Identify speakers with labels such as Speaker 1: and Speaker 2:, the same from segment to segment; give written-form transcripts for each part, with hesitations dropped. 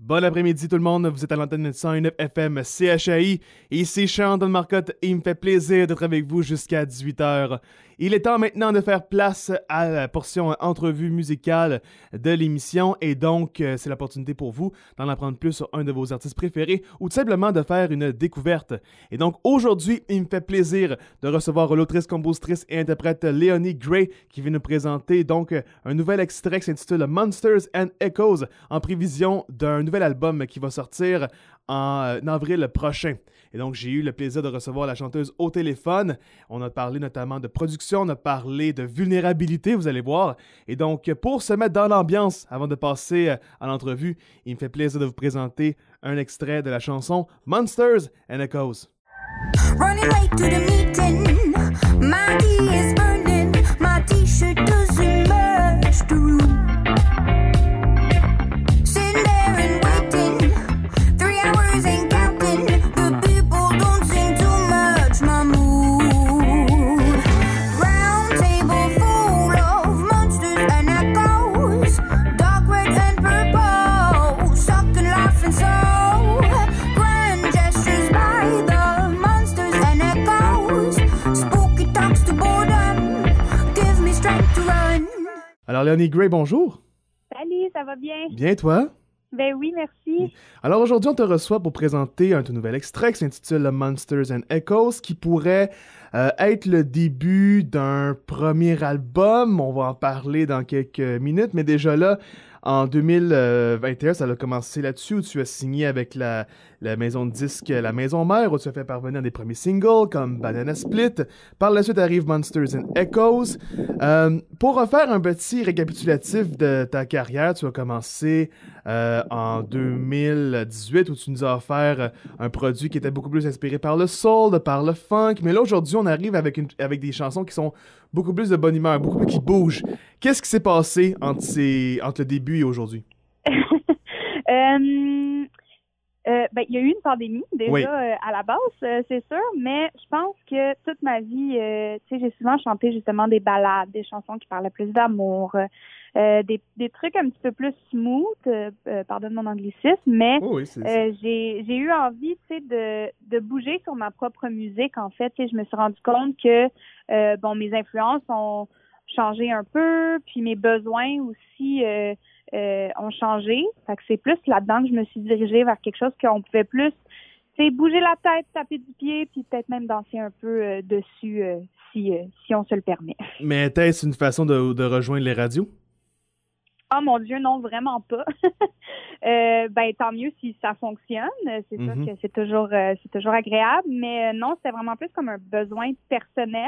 Speaker 1: Bon après-midi tout le monde, vous êtes à l'antenne de 101.9 FM CHAI. Ici Charles Marcotte et il me fait plaisir d'être avec vous jusqu'à 18h. Il est temps maintenant de faire place à la portion entrevue musicale de l'émission et donc c'est l'opportunité pour vous d'en apprendre plus sur un de vos artistes préférés ou tout simplement de faire une découverte. Et donc aujourd'hui, il me fait plaisir de recevoir l'autrice, compositrice et interprète Leonie Gray qui vient nous présenter donc un nouvel extrait qui s'intitule Monsters and Echoes en prévision d'un nouvel album qui va sortir en avril prochain. Et donc, j'ai eu le plaisir de recevoir la chanteuse au téléphone. On a parlé notamment de production, on a parlé de vulnérabilité, vous allez voir. Et donc, pour se mettre dans l'ambiance, avant de passer à l'entrevue, il me fait plaisir de vous présenter un extrait de la chanson Monsters and Echoes. Running late to the meeting, my tea is burning, my t-shirt doesn't match the room. Alors, Leonie Gray, bonjour.
Speaker 2: Salut, ça va bien?
Speaker 1: Bien, toi?
Speaker 2: Ben oui, merci.
Speaker 1: Alors, aujourd'hui, on te reçoit pour présenter un tout nouvel extrait qui s'intitule Monsters and Echoes, qui pourrait être le début d'un premier album. On va en parler dans quelques minutes, mais déjà là, en 2021, ça a commencé là-dessus, où tu as signé avec la maison de disques La Maison Mère, où tu as fait parvenir des premiers singles comme Banana Split. Par la suite arrive Monsters and Echoes. Pour refaire un petit récapitulatif de ta carrière, tu as commencé en 2018, où tu nous as offert un produit qui était beaucoup plus inspiré par le soul, par le funk. Mais là, aujourd'hui, on arrive avec des chansons qui sont beaucoup plus de bonne humeur, beaucoup plus qui bougent. Qu'est-ce qui s'est passé entre le début et aujourd'hui?
Speaker 2: Il y a eu une pandémie déjà
Speaker 1: oui.
Speaker 2: À la base, c'est sûr, mais je pense que toute ma vie, j'ai souvent chanté justement des ballades, des chansons qui parlaient plus d'amour, des trucs un petit peu plus smooth, pardonne mon anglicisme, mais j'ai eu envie, de bouger sur ma propre musique. En fait, je me suis rendu compte que mes influences ont changé un peu, puis mes besoins aussi ont changé. Fait que c'est plus là-dedans que je me suis dirigée vers quelque chose qu'on pouvait plus bouger la tête, taper du pied, puis peut-être même danser un peu dessus si on se le permet.
Speaker 1: Mais est-ce une façon de rejoindre les radios?
Speaker 2: Oh mon Dieu, non, vraiment pas. Tant mieux si ça fonctionne. C'est sûr que c'est toujours agréable, mais non, c'était vraiment plus comme un besoin personnel.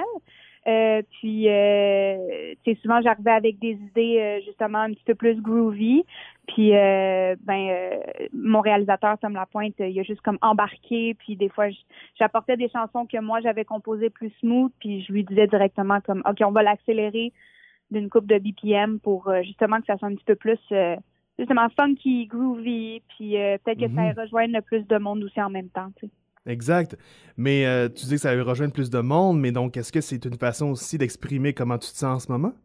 Speaker 2: Souvent j'arrivais avec des idées justement un petit peu plus groovy. Puis mon réalisateur Tom Lapointe, il a juste comme embarqué. Puis des fois j'apportais des chansons que moi j'avais composées plus smooth. Puis je lui disais directement comme OK, on va l'accélérer d'une coupe de BPM pour justement que ça soit un petit peu plus justement funky, groovy. Puis peut-être que ça rejoigne plus de monde aussi en même temps. T'sais.
Speaker 1: Exact. Mais tu dis que ça va rejoindre plus de monde, mais donc est-ce que c'est une façon aussi d'exprimer comment tu te sens en ce moment?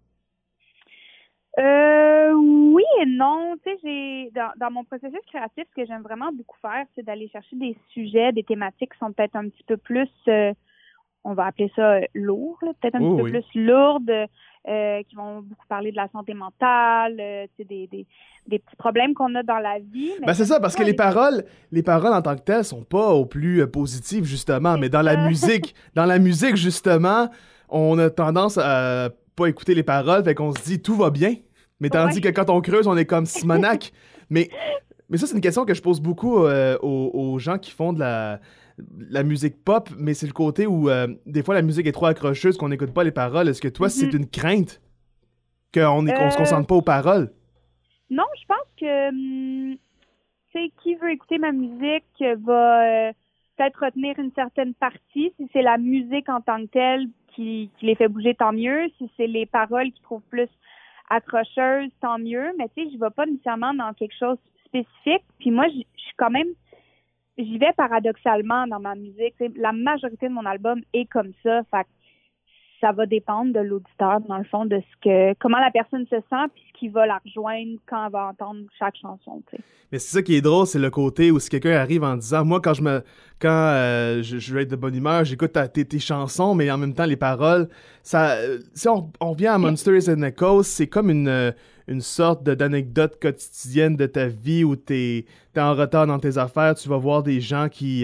Speaker 2: Oui et non. Tu sais, dans mon processus créatif, ce que j'aime vraiment beaucoup faire, c'est d'aller chercher des sujets, des thématiques qui sont peut-être un petit peu plus, on va appeler ça lourd, là, peut-être un petit peu plus lourdes, qui vont beaucoup parler de la santé mentale, des petits problèmes qu'on a dans la vie. Mais
Speaker 1: c'est ça, parce que les paroles en tant que telles sont pas au plus positives, justement, mais dans la musique, justement, on a tendance à pas écouter les paroles, fait qu'on se dit tout va bien, mais tandis que quand on creuse, on est comme Simonac. mais ça, c'est une question que je pose beaucoup aux gens qui font de la musique pop, mais c'est le côté où des fois la musique est trop accrocheuse, qu'on n'écoute pas les paroles. Est-ce que toi, c'est une crainte qu'on se concentre pas aux paroles?
Speaker 2: Non, je pense que qui veut écouter ma musique va peut-être retenir une certaine partie. Si c'est la musique en tant que telle qui les fait bouger, tant mieux. Si c'est les paroles qui trouvent plus accrocheuses, tant mieux. Mais je vais pas nécessairement dans quelque chose de spécifique. Puis moi, je suis quand même... J'y vais paradoxalement dans ma musique. La majorité de mon album est comme ça. Fait que ça va dépendre de l'auditeur, dans le fond, de comment la personne se sent puis ce qui va la rejoindre quand elle va entendre chaque chanson, tu sais.
Speaker 1: Mais c'est ça qui est drôle, c'est le côté où si quelqu'un arrive en disant, moi, quand je veux être de bonne humeur, j'écoute tes chansons, mais en même temps, les paroles, ça, si on revient à Monsters and Echoes, c'est comme une sorte d'anecdote quotidienne de ta vie où t'es en retard dans tes affaires, tu vas voir des gens qui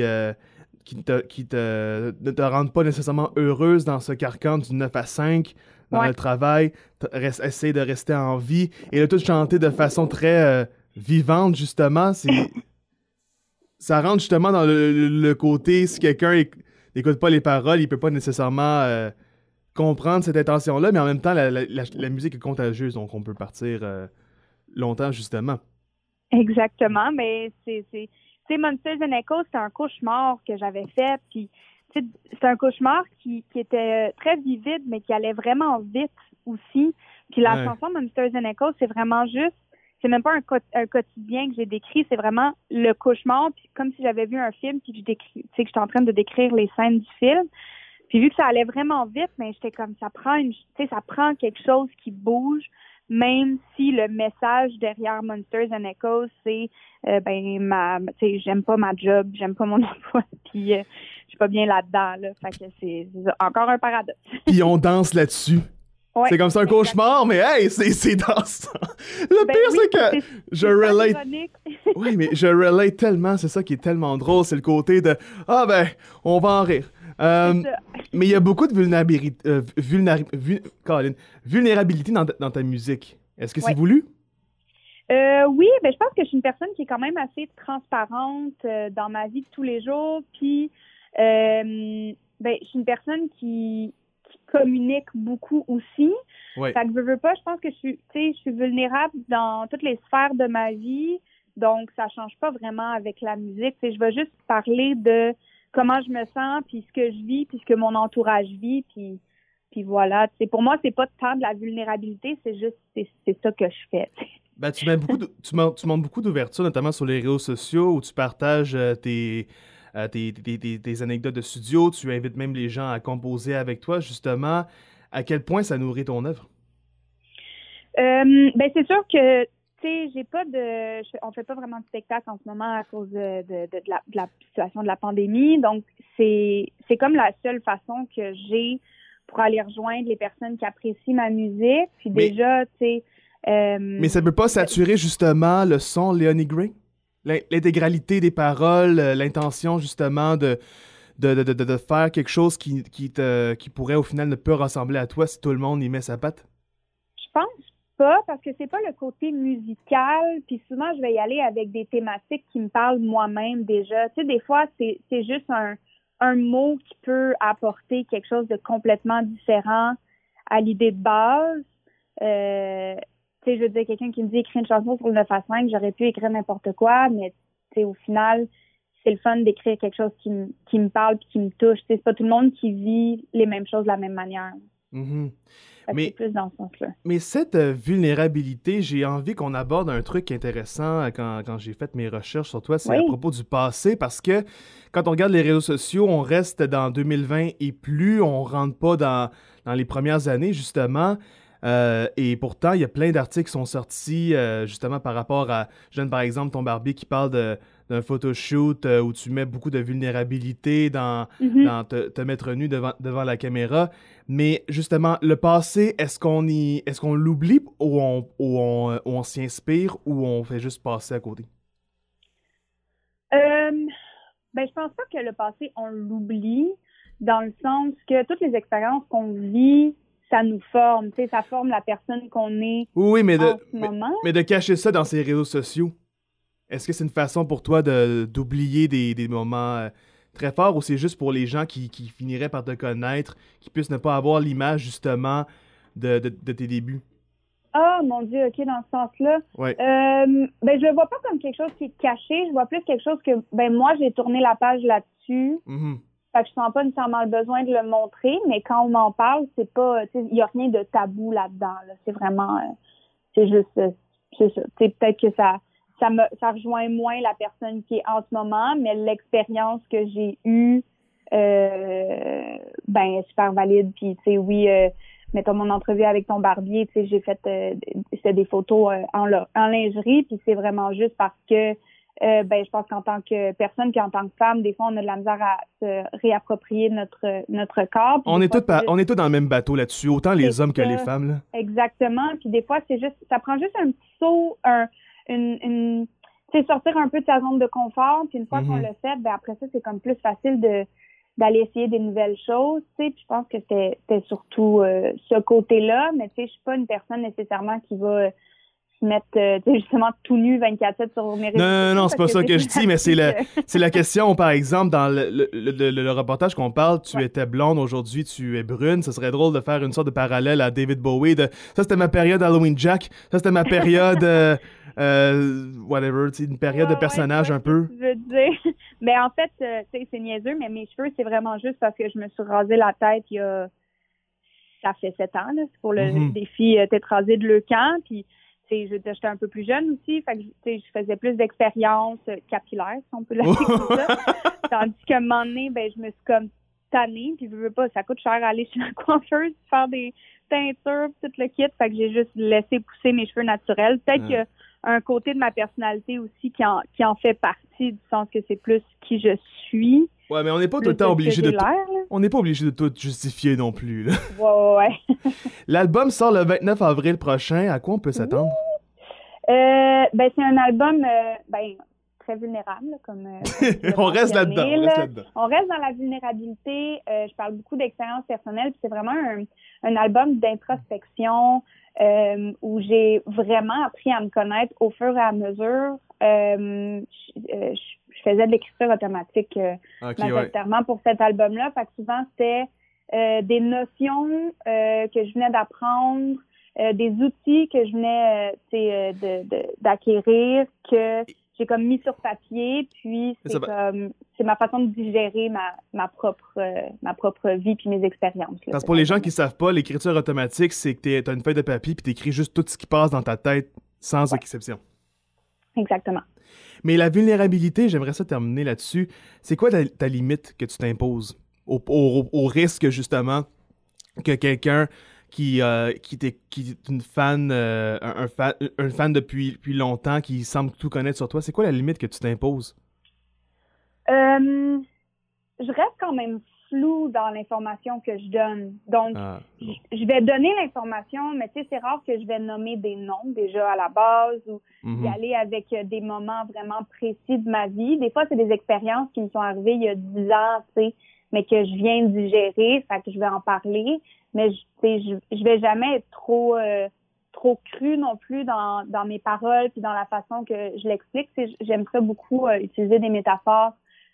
Speaker 1: ne te rendent pas nécessairement heureuse dans ce carcan du 9 à 5, dans le travail, essayer de rester en vie, et le tout chanter de façon très vivante, justement. Ça rentre justement dans le côté, si quelqu'un n'écoute pas les paroles, il peut pas nécessairement comprendre cette intention-là, mais en même temps, la musique est contagieuse, donc on peut partir longtemps, justement.
Speaker 2: Exactement, mais tu sais, Monsters and Echoes, c'est un cauchemar que j'avais fait, puis c'est un cauchemar qui était très vivide, mais qui allait vraiment vite aussi. Puis la chanson Monsters and Echoes, c'est vraiment juste, c'est même pas un quotidien que j'ai décrit, c'est vraiment le cauchemar, puis comme si j'avais vu un film, puis que j'étais en train de décrire les scènes du film. Puis vu que ça allait vraiment vite, mais j'étais comme, ça prend quelque chose qui bouge, même si le message derrière Monsters and Echoes, c'est j'aime pas ma job, j'aime pas mon emploi, puis je suis pas bien là-dedans, là. Fait que c'est encore un paradoxe.
Speaker 1: Puis on danse là-dessus. Ouais, c'est comme ça un cauchemar, mais hey, c'est dansant. Le pire, c'est que je relate. Oui, mais je relate tellement, c'est ça qui est tellement drôle, c'est le côté de on va en rire. Mais il y a beaucoup de vulnérabilité dans ta musique. Est-ce que c'est voulu?
Speaker 2: Oui, je pense que je suis une personne qui est quand même assez transparente dans ma vie de tous les jours. Puis, je suis une personne qui communique beaucoup aussi. Ouais. Fait que je veux pas, je pense que je suis vulnérable dans toutes les sphères de ma vie. Donc, ça change pas vraiment avec la musique. Je vais juste parler de comment je me sens, puis ce que je vis, puis ce que mon entourage vit, puis voilà. Pour moi, c'est pas tant de la vulnérabilité, c'est juste, c'est ça que je fais.
Speaker 1: Tu montres beaucoup d'ouverture, notamment sur les réseaux sociaux, où tu partages tes anecdotes de studio, tu invites même les gens à composer avec toi, justement. À quel point ça nourrit ton œuvre?
Speaker 2: C'est sûr que on fait pas vraiment de spectacle en ce moment à cause de la situation de la pandémie. Donc, c'est comme la seule façon que j'ai pour aller rejoindre les personnes qui apprécient ma musique. Puis
Speaker 1: mais ça peut pas saturer, justement, le son Léonie Gray? L'intégralité des paroles, l'intention, justement, de faire quelque chose qui pourrait, au final, ne pas ressembler à toi si tout le monde y met sa patte?
Speaker 2: Je pense pas, parce que c'est pas le côté musical, puis souvent je vais y aller avec des thématiques qui me parlent moi-même déjà. Tu sais, des fois c'est juste un mot qui peut apporter quelque chose de complètement différent à l'idée de base. Tu sais, je veux dire, quelqu'un qui me dit écrire une chanson pour le 9 à 5, j'aurais pu écrire n'importe quoi, mais tu sais, au final, c'est le fun d'écrire quelque chose qui me parle puis qui me touche. Tu sais, c'est pas tout le monde qui vit les mêmes choses de la même manière.
Speaker 1: Mm-hmm.
Speaker 2: Mais, c'est plus dans ce sens-là.
Speaker 1: Mais cette vulnérabilité, j'ai envie qu'on aborde un truc intéressant quand j'ai fait mes recherches sur toi, c'est à propos du passé, parce que quand on regarde les réseaux sociaux, on reste dans 2020 et plus, on rentre pas dans les premières années, justement. Et pourtant, il y a plein d'articles qui sont sortis justement par rapport à, je donne par exemple ton Barbie qui parle d'un photoshoot où tu mets beaucoup de vulnérabilité dans te mettre nu devant la caméra. Mais justement, le passé, est-ce qu'on l'oublie ou on s'y inspire ou on fait juste passer à côté?
Speaker 2: Je pense pas que le passé, on l'oublie, dans le sens que toutes les expériences qu'on vit, ça nous forme, tu sais, ça forme la personne qu'on est
Speaker 1: mais
Speaker 2: en ce moment.
Speaker 1: Mais de cacher ça dans ces réseaux sociaux, est-ce que c'est une façon pour toi d'oublier des moments très forts ou c'est juste pour les gens qui finiraient par te connaître, qui puissent ne pas avoir l'image, justement, de tes débuts?
Speaker 2: Ah, mon Dieu, OK, dans ce sens-là.
Speaker 1: Ouais.
Speaker 2: Je le vois pas comme quelque chose qui est caché, je vois plus quelque chose que, moi, j'ai tourné la page là-dessus.
Speaker 1: Mm-hmm.
Speaker 2: Fait que je sens pas nécessairement le besoin de le montrer, mais quand on m'en parle, c'est pas, il y a rien de tabou là-dedans, là. C'est vraiment, c'est juste, c'est ça. Tu sais, peut-être que ça rejoint moins la personne qui est en ce moment, mais l'expérience que j'ai eue super valide. Puis, tu sais, oui, mettons mon entrevue avec ton barbier, tu sais, j'ai fait c'était des photos en lingerie, puis c'est vraiment juste parce que je pense qu'en tant que personne puis en tant que femme, des fois, on a de la misère à se réapproprier notre corps.
Speaker 1: On est tous dans le même bateau là-dessus, autant les hommes que les femmes, là.
Speaker 2: Exactement. Puis des fois, ça prend juste un petit saut, tu sais, sortir un peu de sa zone de confort. Puis une fois qu'on l'a fait, après ça, c'est comme plus facile d'aller essayer des nouvelles choses, tu sais. Puis je pense que c'était surtout ce côté-là. Mais tu sais, je suis pas une personne nécessairement qui va se mettre justement tout nu 24/7 sur mes réseaux sociaux.
Speaker 1: Non, c'est pas ça que je dis, mais c'est la question, par exemple, dans le reportage qu'on parle, tu étais blonde, aujourd'hui tu es brune. Ça serait drôle de faire une sorte de parallèle à David Bowie. Ça, c'était ma période Halloween Jack. Ça, c'était ma période whatever, une période de personnage un peu.
Speaker 2: Je veux dire. Mais en fait, tu sais, c'est niaiseux, mais mes cheveux, c'est vraiment juste parce que je me suis rasé la tête ça fait 7 ans, là. C'est pour le défi t'être rasé de Leucan, puis j'étais un peu plus jeune aussi, fait que je faisais plus d'expériences capillaires, si on peut l'appeler comme ça. Tandis qu'à un moment donné, je me suis comme tannée, puis je veux pas, ça coûte cher à aller chez la coiffeuse, faire des teintures, tout le kit, fait que j'ai juste laissé pousser mes cheveux naturels. Peut-être qu'il y a un côté de ma personnalité aussi qui en fait partie, du sens que c'est plus qui je suis.
Speaker 1: Ouais, mais on n'est pas tout le temps obligé de on n'est pas obligé de tout justifier non plus, là.
Speaker 2: Ouais.
Speaker 1: L'album sort le 29 avril prochain. À quoi on peut s'attendre?
Speaker 2: C'est un album très vulnérable, comme
Speaker 1: on reste là-dedans.
Speaker 2: On reste dans la vulnérabilité. Je parle beaucoup d'expérience personnelle, puis c'est vraiment un album d'introspection où j'ai vraiment appris à me connaître au fur et à mesure. Je faisais de l'écriture automatique majoritairement pour cet album-là. Fait que souvent, c'était des notions que je venais d'apprendre, des outils que je venais d'acquérir, que j'ai comme mis sur papier, puis c'est ma façon de digérer ma propre vie puis mes expériences.
Speaker 1: Parce que pour les gens qui savent pas, l'écriture automatique, c'est que t'as une feuille de papier puis t'écris juste tout ce qui passe dans ta tête sans exception.
Speaker 2: Exactement.
Speaker 1: Mais la vulnérabilité, j'aimerais ça terminer là-dessus. C'est quoi ta limite que tu t'imposes au risque, justement, que quelqu'un qui est une fan, un fan depuis longtemps, qui semble tout connaître sur toi, c'est quoi la limite que tu t'imposes?
Speaker 2: Je reste quand même floue dans l'information que je donne. Donc, je vais donner l'information, mais tu sais, c'est rare que je vais nommer des noms déjà à la base ou y aller avec des moments vraiment précis de ma vie. Des fois, c'est des expériences qui me sont arrivées il y a 10 ans, tu sais, mais que je viens de digérer, fait que je vais en parler. Mais je vais jamais être trop crue non plus dans mes paroles puis dans la façon que je l'explique. J'aime ça beaucoup utiliser des métaphores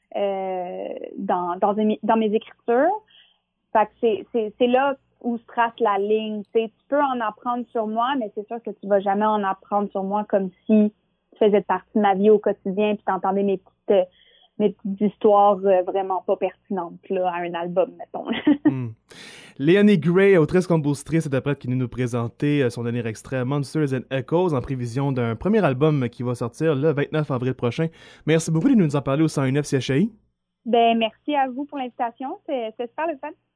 Speaker 2: dans mes écritures. Fait que c'est là où se trace la ligne. Tu peux en apprendre sur moi, mais c'est sûr que tu vas jamais en apprendre sur moi comme si tu faisais partie de ma vie au quotidien puis t'entendais mes petites histoires vraiment pas pertinentes là, à un album, mettons.
Speaker 1: Léonie Gray, autrice, compositrice, interprète qui nous présenter son dernier extrait Monsters and Echoes en prévision d'un premier album qui va sortir le 29 avril prochain. Merci beaucoup de nous en parler au 101.9 CHI.
Speaker 2: Merci à vous pour l'invitation. C'est super le fun.